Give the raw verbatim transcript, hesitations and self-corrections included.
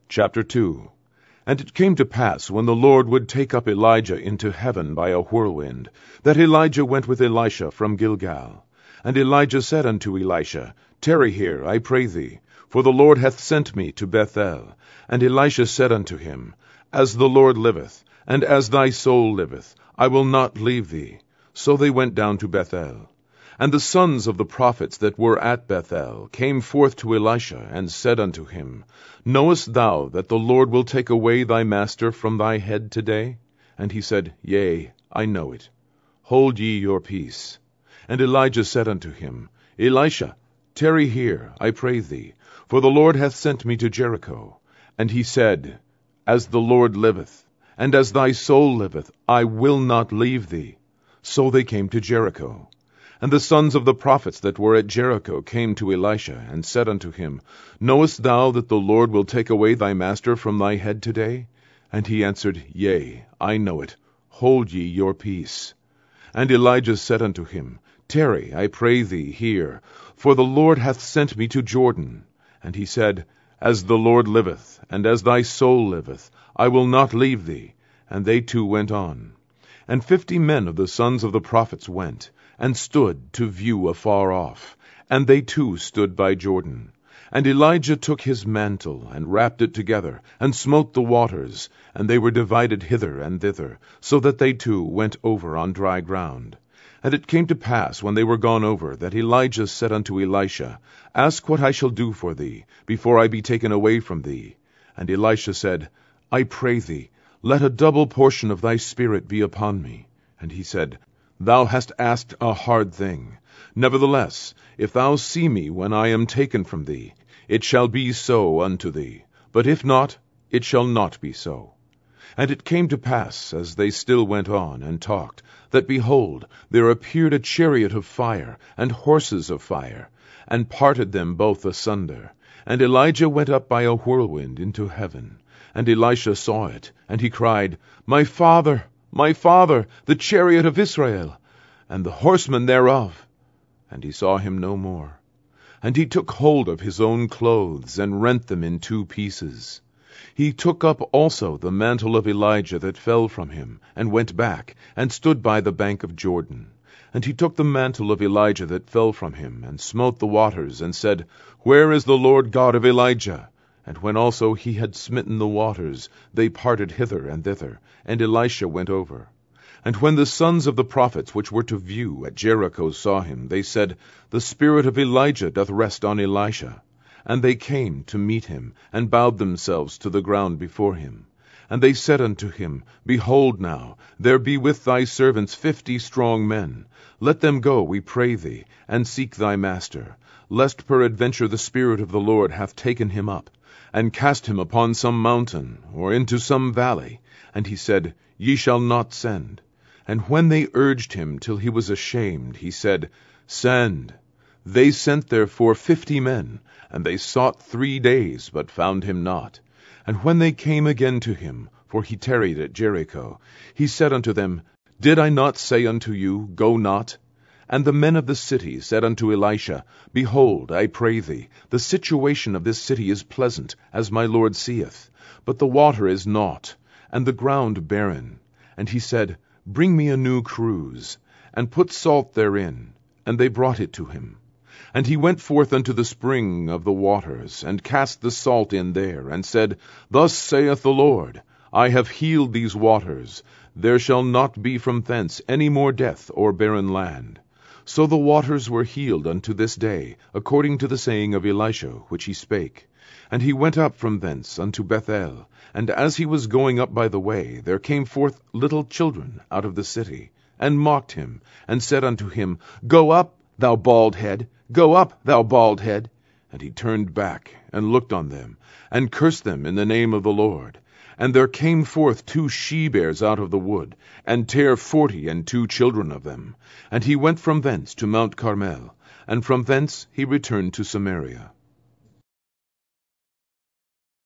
Chapter two. And it came to pass, when the Lord would take up Elijah into heaven by a whirlwind, that Elijah went with Elisha from Gilgal. And Elijah said unto Elisha, Tarry here, I pray thee, for the Lord hath sent me to Bethel. And Elisha said unto him, As the Lord liveth, and as thy soul liveth, I will not leave thee. So they went down to Bethel. And the sons of the prophets that were at Bethel came forth to Elisha, and said unto him, Knowest thou that the Lord will take away thy master from thy head today? And he said, Yea, I know it. Hold ye your peace. And Elijah said unto him, Elisha, tarry here, I pray thee, for the Lord hath sent me to Jericho. And he said, As the Lord liveth, and as thy soul liveth, I will not leave thee. So they came to Jericho. And the sons of the prophets that were at Jericho came to Elisha, and said unto him, Knowest thou that the Lord will take away thy master from thy head today? And he answered, Yea, I know it. Hold ye your peace. And Elijah said unto him, Tarry, I pray thee, here, for the Lord hath sent me to Jordan. And he said, As the Lord liveth, and as thy soul liveth, I will not leave thee. And they two went on. And fifty men of the sons of the prophets went, and stood to view afar off, and they too stood by Jordan. And Elijah took his mantle, and wrapped it together, and smote the waters, and they were divided hither and thither, so that they too went over on dry ground. And it came to pass, when they were gone over, that Elijah said unto Elisha, Ask what I shall do for thee, before I be taken away from thee. And Elisha said, I pray thee, let a double portion of thy spirit be upon me. And he said, Thou hast asked a hard thing. Nevertheless, if thou see me when I am taken from thee, it shall be so unto thee. But if not, it shall not be so. And it came to pass, as they still went on and talked, that, behold, there appeared a chariot of fire, and horses of fire, and parted them both asunder. And Elijah went up by a whirlwind into heaven. And Elisha saw it, and he cried, My father! My father, the chariot of Israel, and the horsemen thereof. And he saw him no more. And he took hold of his own clothes, and rent them in two pieces. He took up also the mantle of Elijah that fell from him, and went back, and stood by the bank of Jordan. And he took the mantle of Elijah that fell from him, and smote the waters, and said, Where is the Lord God of Elijah? And when also he had smitten the waters, they parted hither and thither, and Elisha went over. And when the sons of the prophets which were to view at Jericho saw him, they said, The spirit of Elijah doth rest on Elisha. And they came to meet him, and bowed themselves to the ground before him. And they said unto him, Behold now, there be with thy servants fifty strong men. Let them go, we pray thee, and seek thy master, lest peradventure the Spirit of the Lord hath taken him up, and cast him upon some mountain, or into some valley. And he said, Ye shall not send. And when they urged him till he was ashamed, he said, Send. They sent therefore fifty men, and they sought three days, but found him not. And when they came again to him, for he tarried at Jericho, he said unto them, Did I not say unto you, Go not? And the men of the city said unto Elisha, Behold, I pray thee, the situation of this city is pleasant, as my Lord seeth, but the water is naught, and the ground barren. And he said, Bring me a new cruse, and put salt therein. And they brought it to him. And he went forth unto the spring of the waters, and cast the salt in there, and said, Thus saith the Lord, I have healed these waters. There shall not be from thence any more death or barren land. So the waters were healed unto this day, according to the saying of Elisha, which he spake. And he went up from thence unto Bethel. And as he was going up by the way, there came forth little children out of the city, and mocked him, and said unto him, Go up, thou bald head, go up, thou bald head. And he turned back, and looked on them, and cursed them in the name of the Lord. And there came forth two she-bears out of the wood, and tare forty and two children of them. And he went from thence to Mount Carmel, and from thence he returned to Samaria.